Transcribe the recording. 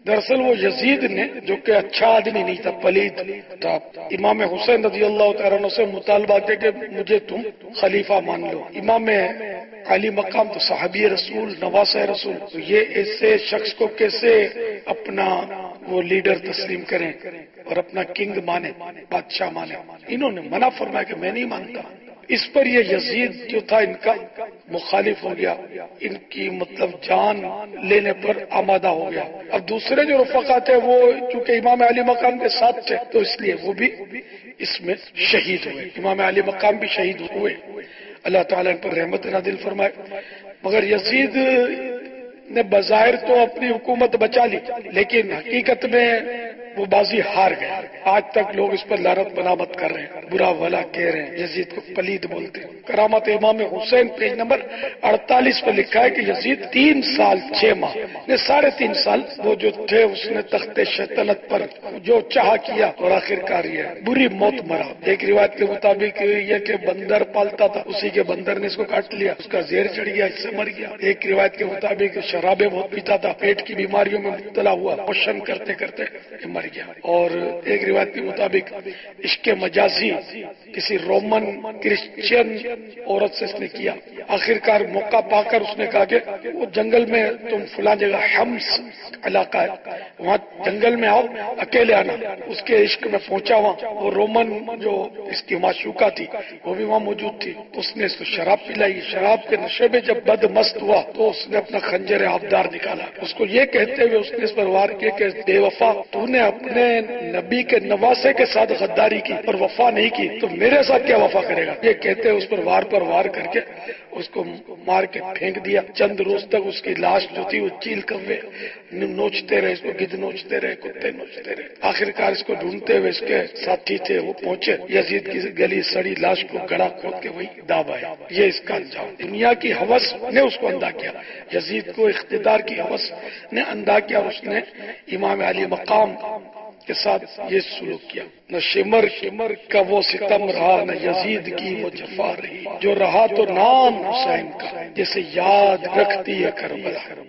دراصل وہ یزید نے جو کہ اچھا آدمی نہیں تھا، پلید تھا، امام حسین رضی اللہ تعالیٰ عنہ سے مطالبہ کیا کہ مجھے تم خلیفہ مان لو۔ امام علی مقام تو صحابی رسول، نواسہ رسول، تو یہ ایسے شخص کو کیسے اپنا وہ لیڈر تسلیم کریں اور اپنا کنگ مانے، بادشاہ مانے؟ انہوں نے منع فرمایا کہ میں نہیں مانتا۔ اس پر یہ یزید جو تھا ان کا مخالف ہو گیا، ان کی مطلب جان لینے پر آمادہ ہو گیا۔ اب دوسرے جو رفقا تھے وہ چونکہ امام علی مقام کے ساتھ تھے تو اس لیے وہ بھی اس میں شہید ہوئے، امام علی مقام بھی شہید ہوئے، اللہ تعالیٰ ان پر رحمت نازل فرمائے۔ مگر یزید نے بظاہر تو اپنی حکومت بچا لی، لیکن حقیقت میں وہ بازی ہار گیا۔ آج تک لوگ اس پر لعنت بنامت کر رہے ہیں، برا بھلا کہہ رہے ہیں، یزید کو پلید بولتے ہیں۔ کرامت امام حسین پیج نمبر 48 پر لکھا ہے کہ یزید 3 سال 6 ماہ نے 3.5 سال وہ جو تھے اس نے تخت شیطنت پر جو چاہا کیا اور آخر کار یہ بری موت مرا۔ ایک روایت کے مطابق یہ کہ بندر پالتا تھا، اسی کے بندر نے اس کو کاٹ لیا، اس کا زہر چڑھ گیا، اس سے مر گیا۔ ایک روایت کے مطابق شرابیں بہت پیتا تھا، پیٹ کی بیماریوں میں مبتلا ہوا، موشن کرتے کرتے مر گیا۔ اور ایک روایت کے مطابق عشق مجازی کسی رومن کرسچین عورت سے اس نے کیا۔ آخر کار موقع پا کر اس نے کہا کہ وہ جنگل میں تم فلاں جگہ حمص علاقہ ہے، وہاں جنگل میں آؤ، اکیلے آنا۔ اس کے عشق میں پہنچا، وہاں وہ رومن جو اس کی معشوقہ تھی وہ بھی وہاں موجود تھی۔ اس نے اس کو شراب پلائی، شراب کے نشے میں جب بد مست ہوا تو اس نے اپنا خنجر آبدار نکالا، اس کو یہ کہتے ہوئے اس نے اس پر وار کیا کہ بے وفا، تو نے اپنے نبی کے نواسے کے ساتھ غداری کی اور وفا نہیں کی تو میرے ساتھ کیا وفا کرے گا؟ یہ کہتے ہوئے اس پر وار کر کے اس کو مار کے پھینک دیا۔ چند روز تک اس کی لاش جو تھی وہ چیل کوے نوچتے رہے، اس کو گدھ نوچتے رہے، کتے نوچتے رہے۔ آخر کار اس کو ڈھونڈتے ہوئے اس کے ساتھی تھے وہ پہنچے، یزید کی گلی سڑی لاش کو گڑا کھود کے وہی داب آئے۔ یہ اس کا انجام، دنیا کی ہوس نے اس کو اندھا کیا، یزید کو اقتدار کی ہوس نے اندھا کیا، اور اس نے امام علی مقام کے ساتھ یہ سلوک کیا۔ نہ شمر کا وہ ستم رہا، نہ یزید کی وہ جفا رہی، جو رہا تو نام حسین کا جیسے یاد رکھتی ہے کربلا۔